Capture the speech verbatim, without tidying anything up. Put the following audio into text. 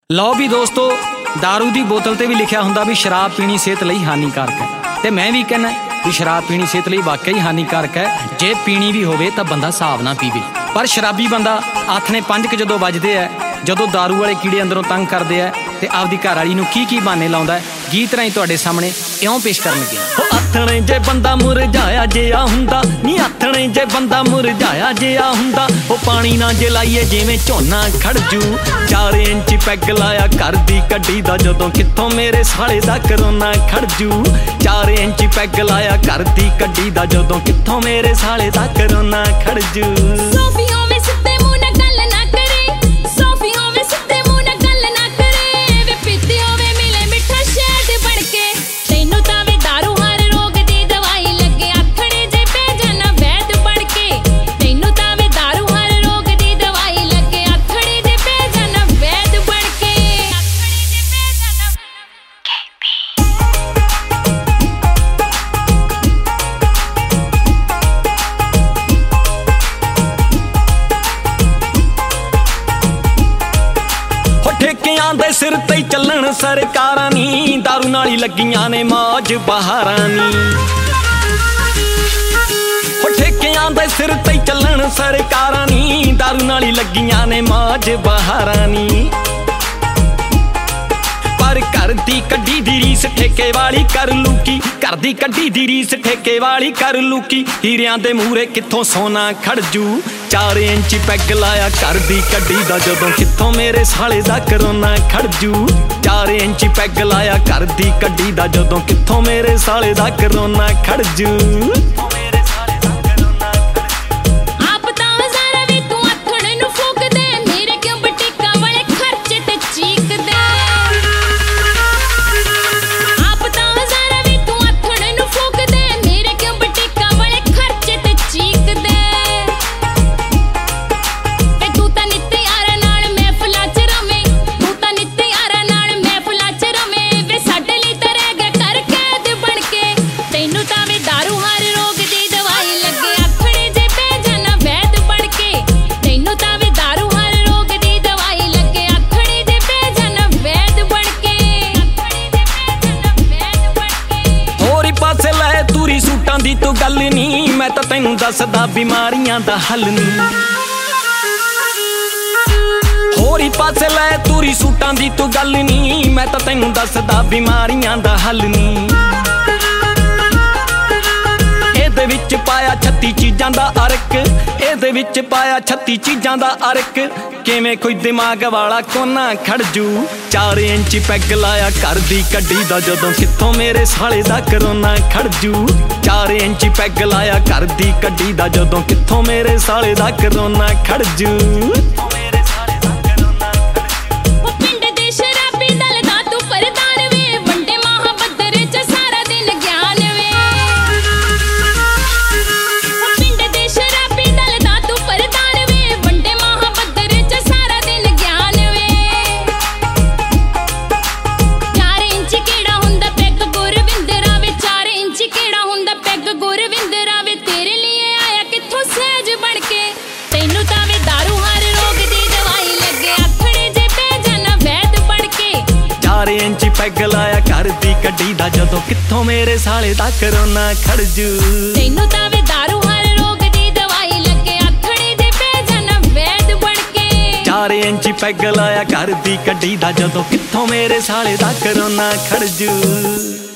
ਲਓ ਵੀ ਦੋਸਤੋ, दारू ਦੀ ਬੋਤਲ ਤੇ ਵੀ ਲਿਖਿਆ ਹੁੰਦਾ ਵੀ ਸ਼ਰਾਬ ਪੀਣੀ ਸਿਹਤ ਲਈ ਹਾਨੀਕਾਰਕ ਹੈ, ਤੇ ਮੈਂ ਵੀ ਕਹਿੰਦਾ ਵੀ ਸ਼ਰਾਬ ਪੀਣੀ ਸਿਹਤ ਲਈ ਵਾਕਈ ਹਾਨੀਕਾਰਕ ਹੈ। ਜੇ ਪੀਣੀ ਵੀ ਹੋਵੇ ਤਾਂ ਬੰਦਾ ਹਿਸਾਬ ਨਾਲ ਪੀਵੇ। ਪਰ ਸ਼ਰਾਬੀ ਬੰਦਾ ਆਥਣੇ ਪੰਜ ਕੁ ਜਦੋਂ ਵੱਜਦੇ ਹੈ, ਜਦੋਂ दारू ਵਾਲੇ ਕੀੜੇ ਅੰਦਰੋਂ ਤੰਗ ਕਰਦੇ ਹੈ ਤੇ ਆਪਦੀ ਘਰ ਵਾਲੀ ਨੂੰ ਕੀ ਕੀ ਬਹਾਨੇ ਲਾਉਂਦਾ ਹੈ, ਗੀਤ ਰਾਹੀਂ ਤੁਹਾਡੇ ਸਾਹਮਣੇ ਇਉਂ ਪੇਸ਼ ਕਰਨ ਲੱਗੇ। ਉਹ ਆਥਣੇ ਜੇ ਬੰਦਾ ਮੁਰਝਾਇਆ ਜਿਹਾ ਹੁੰਦਾ, ਨੀ ਆਥਣੇ ਜੇ ਬੰਦਾ ਮੁਰਝਾਇਆ ਜਿਹਾ ਹੁੰਦਾ, ਉਹ ਪਾਣੀ ਨਾ ਜੇ ਲਾਈਏ ਜਿਵੇਂ ਝੋਨਾ ਖੜਜੂ। ਚਾਰ ਇੰਚ ਪੈਗ ਲਾਇਆ ਘਰ ਦੀ ਕੱਢੀ ਦਾ, ਜਦੋਂ ਕਿੱਥੋਂ ਮੇਰੇ ਸਾਲੇ ਦਾ ਕਰੋਨਾ ਖੜਜੂ। ਚਾਰ ਇੰਚ ਪੈਗ ਲਾਇਆ ਘਰ ਦੀ ਕੱਢੀ ਦਾ, ਜਦੋਂ ਕਿੱਥੋਂ ਮੇਰੇ ਸਾਲੇ ਦਾ ਕਰੋਨਾ ਖੜਜੂ। ਠੇਕਿਆਂ ਦੇ ਸਿਰ ਤੇ ਚੱਲਣ ਸਰਕਾਰਾਂ ਨੀ, ਦਾਰੂ ਨਾਲ ਹੀ ਲੱਗੀਆਂ ਨੇ ਮੌਜ ਬਹਾਰਾਂ ਨੀ। ਹੋ ਠੇਕਿਆਂ ਦੇ ਸਿਰ ਤੇ ਚੱਲਣ ਸਰਕਾਰਾਂ ਨੀ, ਦਾਰੂ ਨਾਲ ਹੀ ਲੱਗੀਆਂ ਨੇ ਮੌਜ ਬਹਾਰਾਂ ਨੀ। ਪਰ ਘਰ ਦੀ ਕੱਢੀ ਦੀ ਰੀਸ ਠੇਕੇ ਵਾਲੀ ਕਰ ਲੂਕੀ, ਘਰ ਦੀ ਕੱਢੀ ਦੀ ਰੀਸ ਠੇਕੇ ਵਾਲੀ ਕਰ ਲੂਕੀ। ਹੀਰਿਆਂ ਦੇ ਮੂਹਰੇ ਕਿੱਥੋਂ ਸੋਨਾ ਖੜਜੂ। ਚਾਰ ਇੰਚ ਪੈਗ ਲਾਇਆ ਘਰ ਦੀ ਕੱਢੀ ਦਾ, ਜਦੋਂ ਕਿੱਥੋਂ ਮੇਰੇ ਸਾਲੇ ਦਾ ਕਰੋਨਾ ਖੜਜੂ। ਚਾਰ ਇੰਚ ਪੈਗ ਲਾਇਆ ਘਰ ਦੀ ਕੱਢੀ ਦਾ, ਜਦੋਂ ਕਿੱਥੋਂ ਮੇਰੇ ਸਾਲੇ ਦਾ ਕਰੋਨਾ ਖੜਜੂ। ਸੂਟਾਂ ਦੀ ਤੂੰ ਗੱਲ ਨੀ, ਮੈਂ ਤਾਂ ਤੈਨੂੰ ਦੱਸਦਾ ਬਿਮਾਰੀਆਂ ਦਾ ਹੱਲ ਨੀ। ਹੋਰੀ ਪਾਸੇ ਲੈ ਤੂਰੀ ਸੂਟਾਂ ਦੀ ਤੂੰ ਗੱਲ ਨੀ, ਮੈਂ ਤਾਂ ਤੈਨੂੰ ਦੱਸਦਾ ਬਿਮਾਰੀਆਂ ਦਾ ਹੱਲ ਨੀ। ਇਹਦੇ ਵਿੱਚ ਪਾਇਆ ਛੱਤੀ ਚੀਜ਼ਾਂ ਦਾ ਅਰਕ, ਇਹਦੇ ਵਿੱਚ ਪਾਇਆ ਛੱਤੀ ਚੀਜ਼ਾਂ ਦਾ ਅਰਕ। ਕਿਵੇਂ ਕੋਈ ਦਿਮਾਗ ਵਾਲਾ ਕੋਨਾ ਖੜਜੂ। ਚਾਰ ਇੰਚ ਪੈਗ ਲਾਇਆ ਘਰ ਦੀ ਕੱਢੀ ਦਾ, ਜਦੋਂ ਕਿੱਥੋਂ ਮੇਰੇ ਸਾਲੇ ਦਾ ਕਰੋਨਾ ਖੜਜੂ। ਚਾਰ ਇੰਚ ਪੈਗ ਲਾਇਆ ਘਰ ਦੀ ਕੱਢੀ ਦਾ, ਜਦੋਂ ਕਿੱਥੋਂ ਮੇਰੇ ਸਾਲੇ ਦਾ ਕਰੋਨਾ ਖੜਜੂ। ਇੰਚ ਪੈਗ ਲਾਇਆ ਘਰ ਦੀ ਕੱਢੀ ਦਾ, ਜਦੋਂ ਕਿੱਥੋਂ ਮੇਰੇ ਸਾਲੇ ਦਾ ਕਰੋਨਾ ਖੜਜੂ। ਤੈਨੂੰ ਤਾਂ ਵੇ ਦਾਰੂ ਹਰ ਰੋਗ ਦੀ ਦਵਾਈ ਲੱਗੇ, ਆਥਣੇ ਜੇ ਪੈ ਜਾਣਾ ਵੈਦ ਬਣ ਕੇ। ਚਾਰ ਇੰਚ ਪੈਗ ਲਾਇਆ ਘਰ ਦੀ ਕੱਢੀ ਦਾ, ਜਦੋਂ ਕਿੱਥੋਂ ਮੇਰੇ ਸਾਲੇ ਦਾ ਕਰੋਨਾ ਖੜਜੂ।